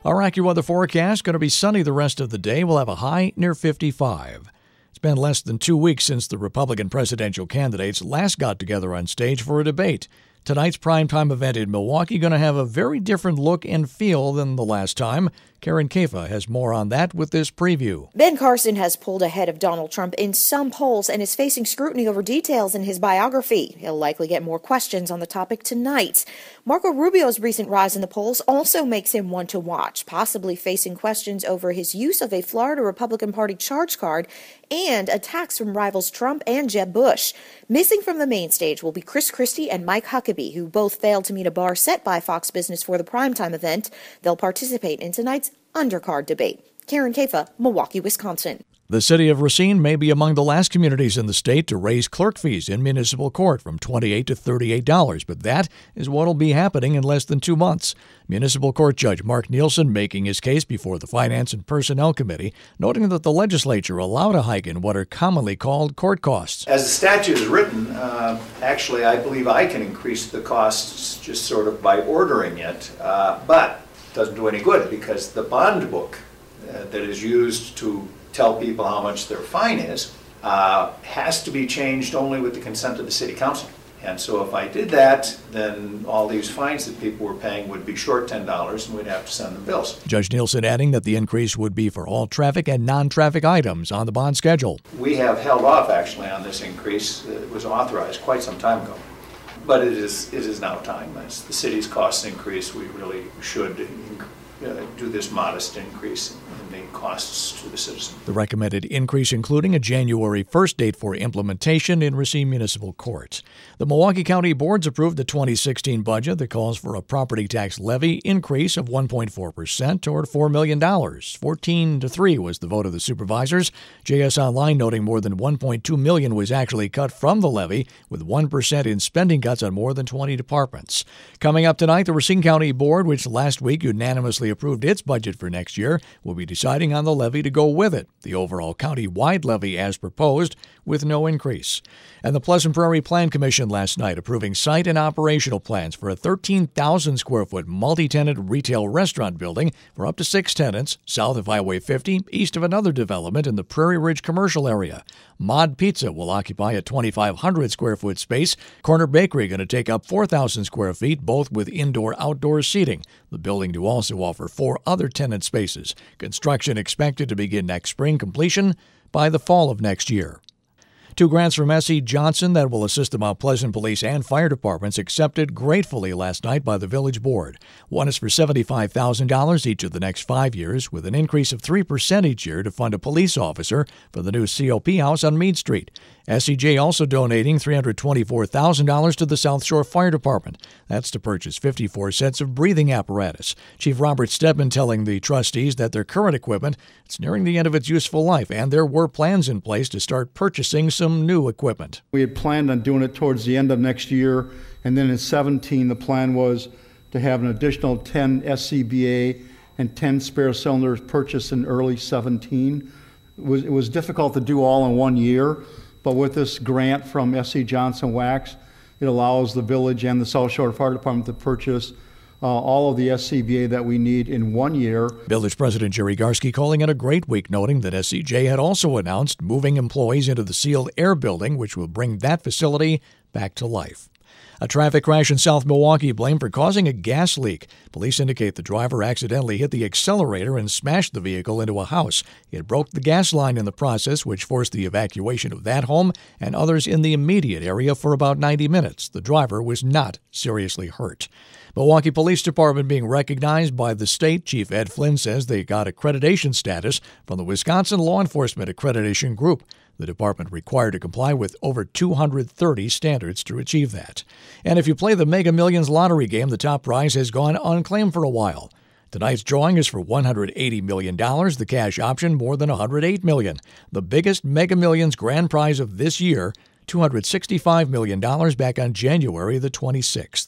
Our AccuWeather forecast going to be sunny the rest of the day. We'll have a high near 55. It's been less than 2 weeks since the Republican presidential candidates last got together on stage for a debate. Tonight's primetime event in Milwaukee going to have a very different look and feel than the last time. Karen Kafa has more on that with this preview. Ben Carson has pulled ahead of Donald Trump in some polls and is facing scrutiny over details in his biography. He'll likely get more questions on the topic tonight. Marco Rubio's recent rise in the polls also makes him one to watch, possibly facing questions over his use of a Florida Republican Party charge card and attacks from rivals Trump and Jeb Bush. Missing from the main stage will be Chris Christie and Mike Huckabee, who both failed to meet a bar set by Fox Business for the primetime event. They'll participate in tonight's undercard debate. Karen Kafa, Milwaukee, Wisconsin. The city of Racine may be among the last communities in the state to raise clerk fees in municipal court from $28 to $38, but that is what will be happening in less than 2 months. Municipal Court Judge Mark Nielsen making his case before the Finance and Personnel Committee, noting that the legislature allowed a hike in what are commonly called court costs. As the statute is written, actually I believe I can increase the costs just sort of by ordering it, but it doesn't do any good because the bond book that is used to tell people how much their fine is, has to be changed only with the consent of the city council. And so if I did that, then all these fines that people were paying would be short $10 and we'd have to send them bills. Judge Nielsen adding that the increase would be for all traffic and non-traffic items on the bond schedule. We have held off actually on this increase. It was authorized quite some time ago. But it is now time. As the city's costs increase, we really should do this modest increase in the costs to the citizen. The recommended increase including a January 1st date for implementation in Racine Municipal Court. The Milwaukee County Boards approved the 2016 budget that calls for a property tax levy increase of 1.4% toward $4 million. 14-3 was the vote of the supervisors. JS Online noting more than $1.2 million was actually cut from the levy, with 1% in spending cuts on more than 20 departments. Coming up tonight, the Racine County Board, which last week unanimously approved its budget for next year, will be deciding on the levy to go with it, the overall county-wide levy as proposed, with no increase. And the Pleasant Prairie Plan Commission last night approving site and operational plans for a 13,000-square-foot multi-tenant retail restaurant building for up to 6 tenants south of Highway 50, east of another development in the Prairie Ridge commercial area. Mod Pizza will occupy a 2,500-square-foot space. Corner Bakery going to take up 4,000 square feet, both with indoor-outdoor seating. The building to also offer 4 other tenant spaces. Construction expected to begin next spring, completion by the fall of next year. 2 grants from S.E. Johnson that will assist the Mount Pleasant Police and Fire Departments accepted gratefully last night by the Village Board. One is for $75,000 each of the next 5 years, with an increase of 3% each year to fund a police officer for the new COP house on Meade Street. SEJ also donating $324,000 to the South Shore Fire Department. That's to purchase 54 sets of breathing apparatus. Chief Robert Stedman telling the trustees that their current equipment is nearing the end of its useful life, and there were plans in place to start purchasing some new equipment. We had planned on doing it towards the end of next year, and then in 2017 the plan was to have an additional 10 SCBA and 10 spare cylinders purchased in early 2017. It was difficult to do all in 1 year. But with this grant from S.C. Johnson Wax, it allows the village and the South Shore Fire Department to purchase all of the SCBA that we need in 1 year. Village President Jerry Garski calling it a great week, noting that SCJ had also announced moving employees into the sealed air building, which will bring that facility back to life. A traffic crash in South Milwaukee blamed for causing a gas leak. Police indicate the driver accidentally hit the accelerator and smashed the vehicle into a house. It broke the gas line in the process, which forced the evacuation of that home and others in the immediate area for about 90 minutes. The driver was not seriously hurt. Milwaukee Police Department being recognized by the state. Chief Ed Flynn says they got accreditation status from the Wisconsin Law Enforcement Accreditation Group. The department required to comply with over 230 standards to achieve that. And if you play the Mega Millions lottery game, the top prize has gone unclaimed for a while. Tonight's drawing is for $180 million, the cash option more than $108 million. The biggest Mega Millions grand prize of this year, $265 million back on January the 26th.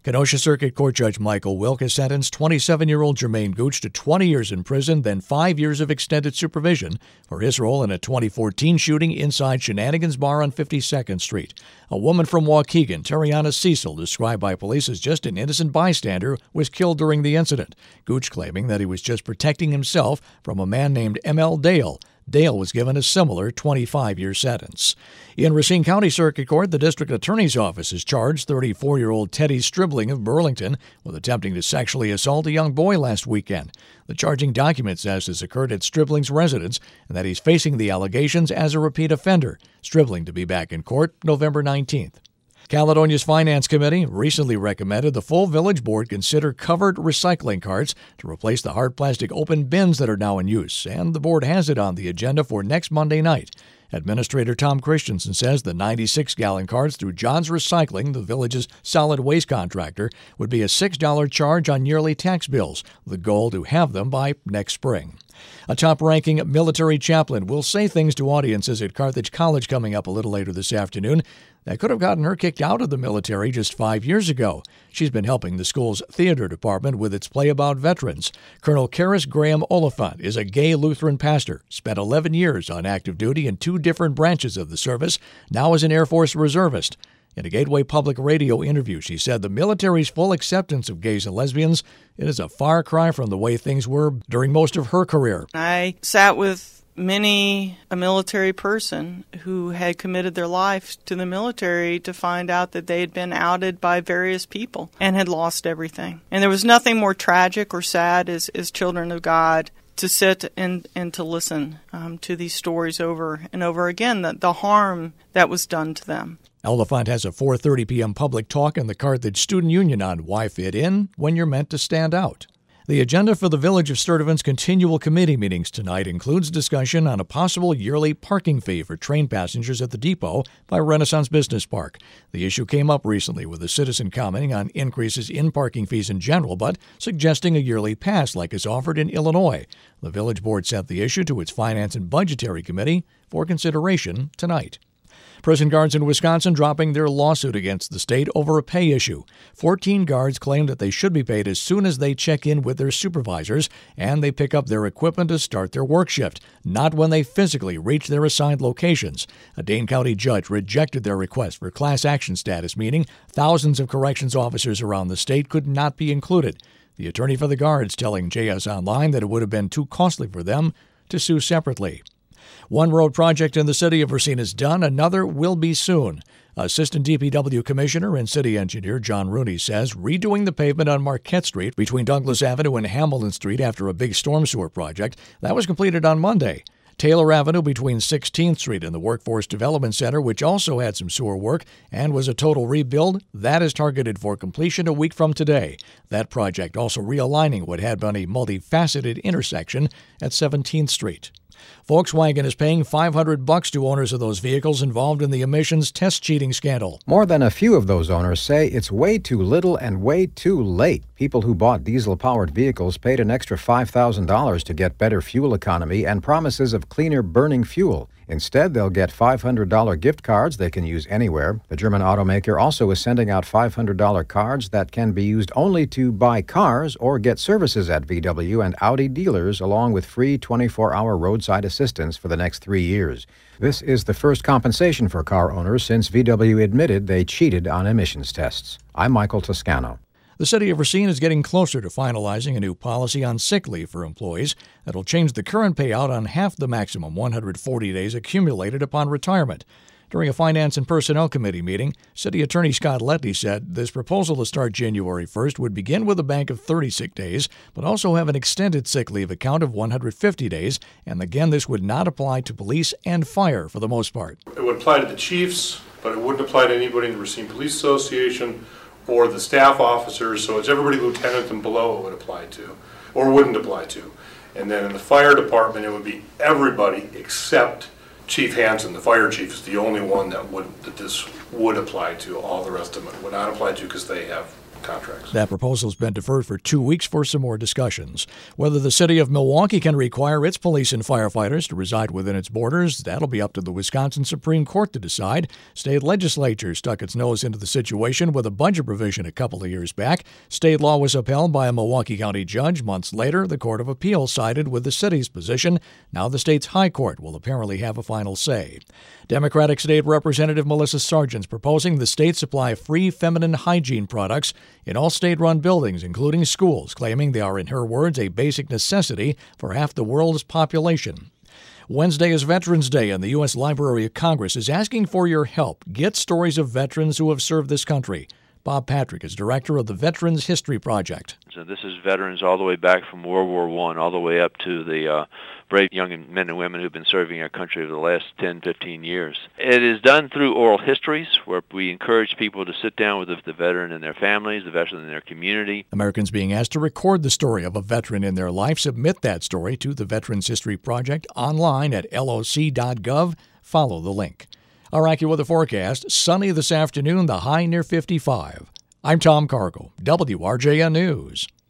Kenosha Circuit Court Judge Michael Wilk has sentenced 27-year-old Jermaine Gooch to 20 years in prison, then 5 years of extended supervision for his role in a 2014 shooting inside Shenanigans Bar on 52nd Street. A woman from Waukegan, Terriana Cecil, described by police as just an innocent bystander, was killed during the incident. Gooch claiming that he was just protecting himself from a man named M.L. Dale. Dale was given a similar 25-year sentence. In Racine County Circuit Court, the District Attorney's Office has charged 34-year-old Teddy Stribling of Burlington with attempting to sexually assault a young boy last weekend. The charging document says this occurred at Stribling's residence and that he's facing the allegations as a repeat offender. Stribling to be back in court November 19th. Caledonia's Finance Committee recently recommended the full village board consider covered recycling carts to replace the hard plastic open bins that are now in use, and the board has it on the agenda for next Monday night. Administrator Tom Christensen says the 96-gallon carts through John's Recycling, the village's solid waste contractor, would be a $6 charge on yearly tax bills, the goal to have them by next spring. A top-ranking military chaplain will say things to audiences at Carthage College coming up a little later this afternoon that could have gotten her kicked out of the military just 5 years ago. She's been helping the school's theater department with its play about veterans. Colonel Karis Graham Oliphant is a gay Lutheran pastor, spent 11 years on active duty in 2 different branches of the service, now as an Air Force reservist. In a Gateway Public Radio interview, she said the military's full acceptance of gays and lesbians is a far cry from the way things were during most of her career. I sat with many a military person who had committed their life to the military to find out that they had been outed by various people and had lost everything. And there was nothing more tragic or sad as children of God to sit and to listen to these stories over and over again, the harm that was done to them. Oliphant has a 4:30 p.m. public talk in the Carthage Student Union on why fit in when you're meant to stand out. The agenda for the Village of Sturtevant's continual committee meetings tonight includes discussion on a possible yearly parking fee for train passengers at the depot by Renaissance Business Park. The issue came up recently with a citizen commenting on increases in parking fees in general, but suggesting a yearly pass like is offered in Illinois. The village board sent the issue to its Finance and Budgetary Committee for consideration tonight. Prison guards in Wisconsin dropping their lawsuit against the state over a pay issue. 14 guards claim that they should be paid as soon as they check in with their supervisors and they pick up their equipment to start their work shift, not when they physically reach their assigned locations. A Dane County judge rejected their request for class action status, meaning thousands of corrections officers around the state could not be included. The attorney for the guards telling JS Online that it would have been too costly for them to sue separately. One road project in the city of Racine is done. Another will be soon. Assistant DPW Commissioner and City Engineer John Rooney says redoing the pavement on Marquette Street between Douglas Avenue and Hamilton Street after a big storm sewer project, that was completed on Monday. Taylor Avenue between 16th Street and the Workforce Development Center, which also had some sewer work and was a total rebuild, that is targeted for completion a week from today. That project also realigning what had been a multifaceted intersection at 17th Street. Volkswagen is paying $500 to owners of those vehicles involved in the emissions test cheating scandal. More than a few of those owners say it's way too little and way too late. People who bought diesel-powered vehicles paid an extra $5,000 to get better fuel economy and promises of cleaner burning fuel. Instead, they'll get $500 gift cards they can use anywhere. The German automaker also is sending out $500 cards that can be used only to buy cars or get services at VW and Audi dealers, along with free 24-hour roadside assistance for the next 3 years. This is the first compensation for car owners since VW admitted they cheated on emissions tests. I'm Michael Toscano. The city of Racine is getting closer to finalizing a new policy on sick leave for employees that will change the current payout on half the maximum 140 days accumulated upon retirement. During a Finance and Personnel Committee meeting, City Attorney Scott Letty said this proposal to start January 1st would begin with a bank of 30 sick days, but also have an extended sick leave account of 150 days, and again, this would not apply to police and fire for the most part. It would apply to the chiefs, but it wouldn't apply to anybody in the Racine Police Association or the staff officers, so it's everybody lieutenant and below it would apply to, or wouldn't apply to. And then in the fire department, it would be everybody except Chief Hansen. The fire chief is the only one that this would apply to. All the rest of them would not apply to because they have contracts. That proposal has been deferred for 2 weeks for some more discussions. Whether the city of Milwaukee can require its police and firefighters to reside within its borders, that'll be up to the Wisconsin Supreme Court to decide. State legislature stuck its nose into the situation with a budget provision a couple of years back. State law was upheld by a Milwaukee County judge. Months later, the Court of Appeal sided with the city's position. Now the state's high court will apparently have a final say. Democratic State Representative Melissa Sargent's proposing the state supply free feminine hygiene products in all state-run buildings, including schools, claiming they are, in her words, a basic necessity for half the world's population. Wednesday is Veterans Day, and the U.S. Library of Congress is asking for your help. Get stories of veterans who have served this country. Bob Patrick is director of the Veterans History Project. So this is veterans all the way back from World War I, all the way up to the brave young men and women who've been serving our country over the last 10, 15 years. It is done through oral histories, where we encourage people to sit down with the veteran and their families, the veteran and their community. Americans being asked to record the story of a veteran in their life. Submit that story to the Veterans History Project online at loc.gov. Follow the link. Our AccuWeather forecast, sunny this afternoon, the high near 55. I'm Tom Cargo, WRJN News.